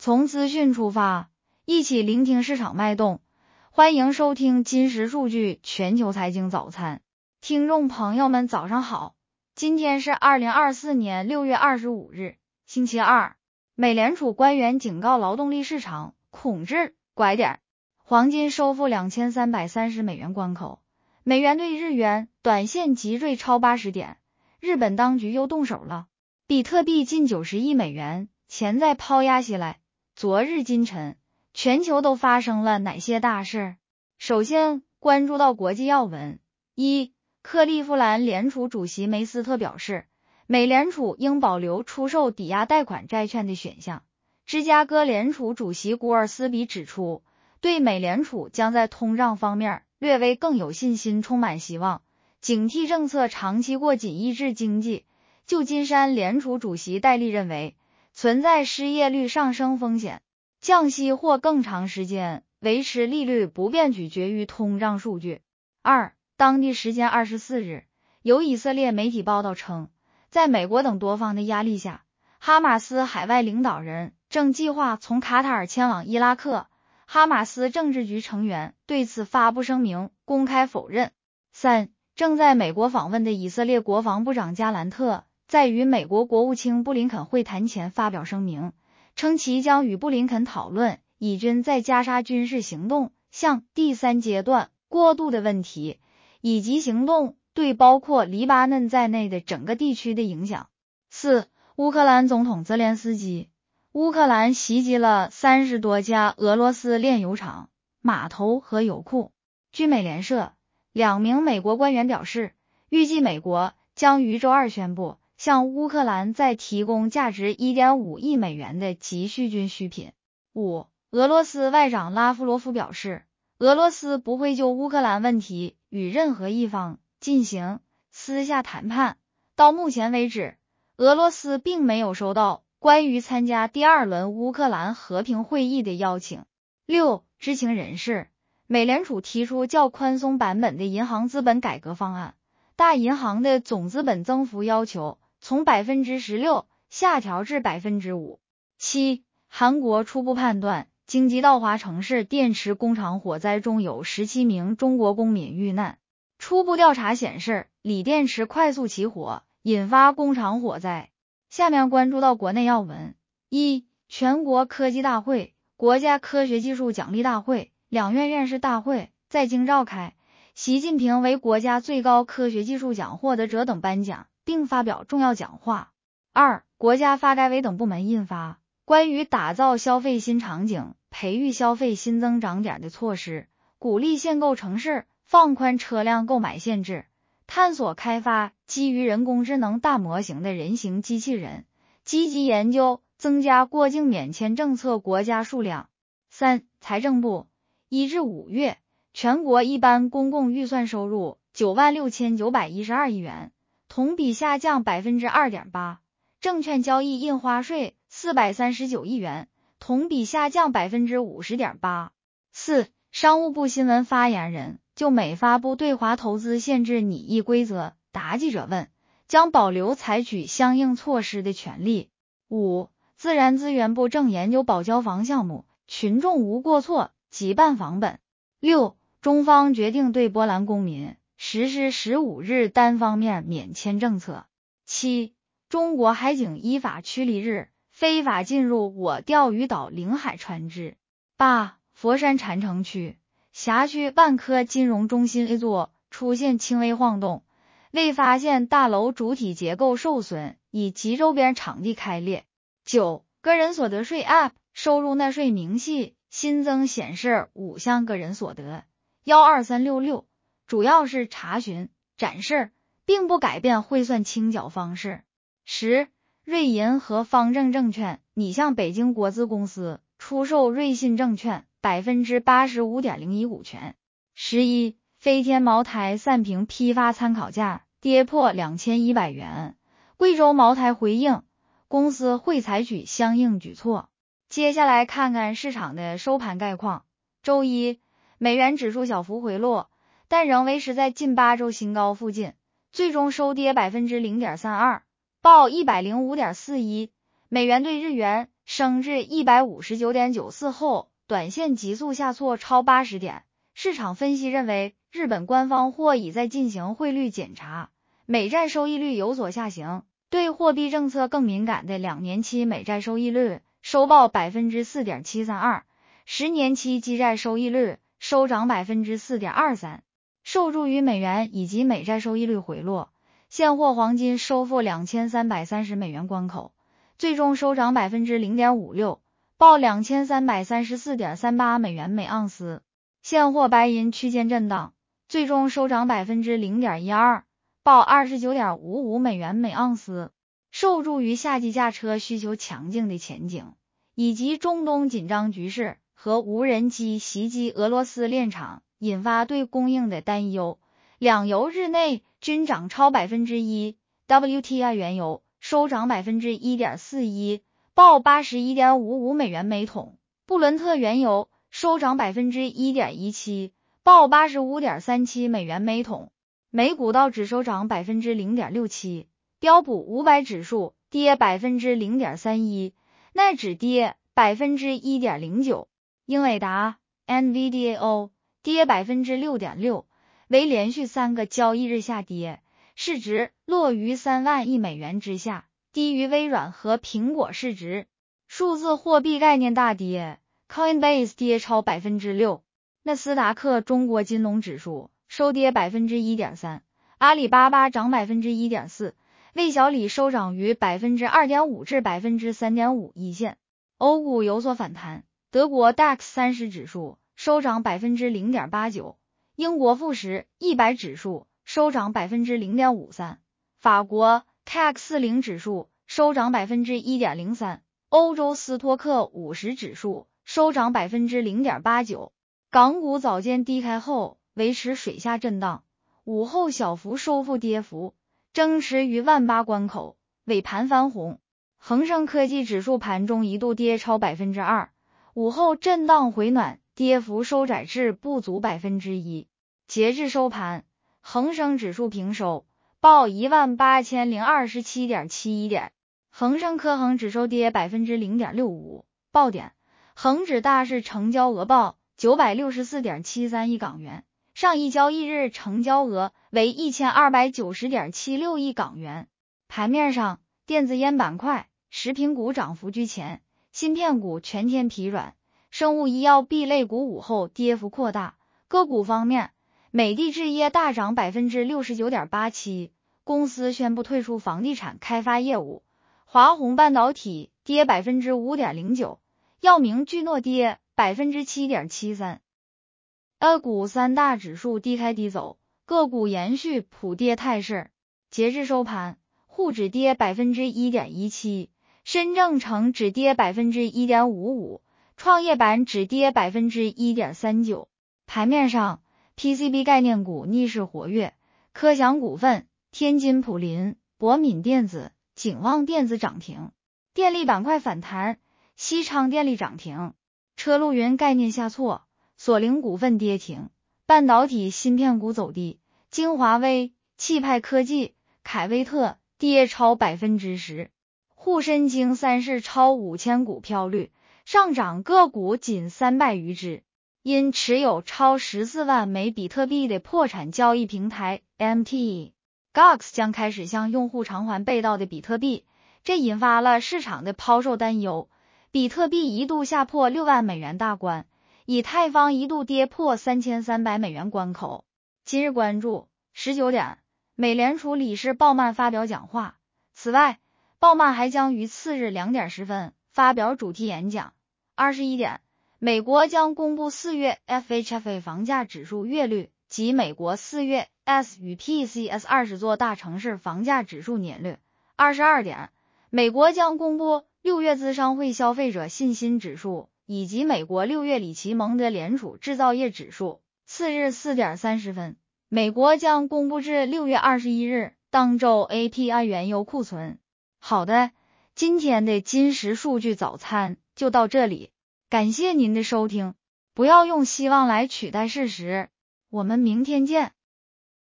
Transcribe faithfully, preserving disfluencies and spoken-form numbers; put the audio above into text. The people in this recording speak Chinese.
从资讯出发，一起聆听市场脉动。欢迎收听金石数据全球财经早餐。听众朋友们早上好，今天是二零二四年六月二十五日，星期二。美联储官员警告劳动力市场恐至拐点，黄金收复两千三百三十美元关口，美元对日元短线急锐超八十点，日本当局又动手了，比特币近九十亿美元，潜在抛压袭来。昨日今晨，全球都发生了哪些大事？首先关注到国际要闻。一、克利夫兰联储主席梅斯特表示，美联储应保留出售抵押贷款债券的选项。芝加哥联储主席古尔斯比指出，对美联储将在通胀方面略微更有信心充满希望，警惕政策长期过紧抑制经济。旧金山联储主席戴利认为，存在失业率上升风险，降息或更长时间维持利率不变取决于通胀数据。二、当地时间二十四日，有以色列媒体报道称，在美国等多方的压力下，哈马斯海外领导人正计划从卡塔尔前往伊拉克。哈马斯政治局成员对此发布声明，公开否认。三、正在美国访问的以色列国防部长加兰特在与美国国务卿布林肯会谈前发表声明，称其将与布林肯讨论以军在加沙军事行动向第三阶段过渡的问题，以及行动对包括黎巴嫩在内的整个地区的影响。四、乌克兰总统泽连斯基，乌克兰袭击了三十多家俄罗斯炼油厂、码头和油库。据美联社，两名美国官员表示，预计美国将于周二宣布向乌克兰再提供价值 一点五亿美元的急需军需品。五、俄罗斯外长拉夫罗夫表示，俄罗斯不会就乌克兰问题与任何一方进行私下谈判。到目前为止，俄罗斯并没有收到关于参加第二轮乌克兰和平会议的邀请。六、知情人士，美联储提出较宽松版本的银行资本改革方案，大银行的总资本增幅要求从 百分之十六 下调至 百分之五。七、韩国初步判断，京畿道华城市电池工厂火灾中有十七名中国公民遇难。初步调查显示，锂电池快速起火，引发工厂火灾。下面关注到国内要闻。一、全国科技大会、国家科学技术奖励大会、两院院士大会在京召开，习近平为国家最高科学技术奖获得者等颁奖，并发表重要讲话。二、国家发改委等部门印发关于打造消费新场景、培育消费新增长点的措施，鼓励限购城市放宽车辆购买限制，探索开发基于人工智能大模型的人形机器人，积极研究增加过境免签政策国家数量。三、财政部，一至五月，全国一般公共预算收入九万六千九百一十二亿元，同比下降 百分之二点八， 证券交易印花税四百三十九亿元，同比下降 百分之五十点八。四、商务部新闻发言人就美发布对华投资限制拟议规则答记者问，将保留采取相应措施的权利。五、自然资源部正研究保交房项目，群众无过错即办房本。六、中方决定对波兰公民实施十五日单方面免签政策。七、中国海警依法驱离日非法进入我钓鱼岛领海船只。八、佛山禅城区辖区万科金融中心 A 座出现轻微晃动，未发现大楼主体结构受损，以及周边场地开裂。九、个人所得税 App 收入纳税明细新增显示五项个人所得一二三六六，主要是查询、展示，并不改变汇算清缴方式。十、瑞银和方正证券拟向北京国资公司出售瑞信证券 百分之八十五点零一 股权。十一、飞天茅台散瓶批发参考价跌破两千一百元，贵州茅台回应，公司会采取相应举措。接下来看看市场的收盘概况。周一，美元指数小幅回落，但仍维持在近八周新高附近，最终收跌 百分之零点三二， 报 一百零五点四一，美元对日元升至 一百五十九点九四 后，短线急速下挫超八十点。市场分析认为，日本官方或已在进行汇率检查，美债收益率有所下行。对货币政策更敏感的两年期美债收益率收报 百分之四点七三二， 十年期基债收益率收涨 百分之四点二三。 受助于美元以及美债收益率回落，现货黄金收复两千三百三十美元关口，最终收涨 百分之零点五六， 报 两千三百三十四点三八美元每盎司。现货白银区间震荡，最终收涨 百分之零点一二，报 二十九点五五美元每盎司。受助于夏季驾车需求强劲的前景，以及中东紧张局势和无人机袭击俄罗斯炼厂引发对供应的担忧，两油日内均涨超 百分之一。 W T I 原油收涨 百分之一点四一， 报 八十一点五五美元每桶。布伦特原油收涨 百分之一点一七， 报 八十五点三七美元每桶。美股道指收涨 百分之零点六七， 标普五百指数跌 百分之零点三一， 纳指跌 百分之一点零九， 英伟达 N V D A O 跌 百分之六点六， 为连续三个交易日下跌，市值落于三万亿美元之下，低于微软和苹果市值。数字货币概念大跌， Coinbase 跌超 百分之六， 纳斯达克中国金融指数收跌 百分之一点三， 阿里巴巴涨 百分之一点四， 魏小李收涨于 百分之二点五 至 百分之三点五 一线。欧股有所反弹，德国 D A X 三十指数收涨 百分之零点八九， 英国富时一百指数收涨 百分之零点五三， 法国 C A C 四十 指数收涨 百分之一点零三， 欧洲斯托克五十指数收涨 百分之零点八九。 港股早间低开后维持水下震荡，午后小幅收复跌幅，争持于万八关口，尾盘翻红。恒生科技指数盘中一度跌超 百分之二， 午后震荡回暖，跌幅收窄至不足 百分之一。 截至收盘，恒生指数平收，报 一万八千零二十七点七一 点。恒生科恒指收跌 百分之零点六五， 报点。恒指大市成交额报 九百六十四点七三亿港元，上一交易日成交额为 一千二百九十点七六亿港元。盘面上，电子烟板块、食品股涨幅居前，芯片股全天疲软，生物医药 B 类股午后跌幅扩大。个股方面，美的制业大涨 百分之六十九点八七， 公司宣布退出房地产开发业务。华虹半导体跌 百分之五点零九， 药明聚诺跌 百分之七点七三。 A 股三大指数低开低走，个股延续普跌态势。截至收盘，沪指跌 百分之一点一七， 深证成指跌 百分之一点五五， 创业板指跌 百分之一点三九。 盘面上， P C B 概念股逆势活跃，科翔股份、天津普林、博敏电子、景旺电子涨停。电力板块反弹，西昌电力涨停。车路云概念下挫，索凌股份跌停。半导体芯片股走低，京华微、气派科技、凯威特跌超 百分之十。 沪深京三市超五千股飘绿，上涨个股仅三百余只。因持有超十四万枚比特币的破产交易平台 M T G O X 将开始向用户偿还被盗的比特币，这引发了市场的抛售担忧。比特币一度下破六万美元大关，以太坊一度跌破三千三百美元关口。今日关注十九点，美联储理事鲍曼发表讲话。此外，鲍曼还将于次日两点十分发表主题演讲。二十一点，美国将公布四月 F H F A 房价指数月率及美国四月 S 与 P C S 二十座大城市房价指数年率。二十二点，美国将公布六月资商会消费者信心指数以及美国六月里奇蒙德联储制造业指数。次日四点三十分，美国将公布至六月二十一日当周 A P I 原油库存。好的，今天的金石数据早餐就到这里，感谢您的收听。不要用希望来取代事实，我们明天见。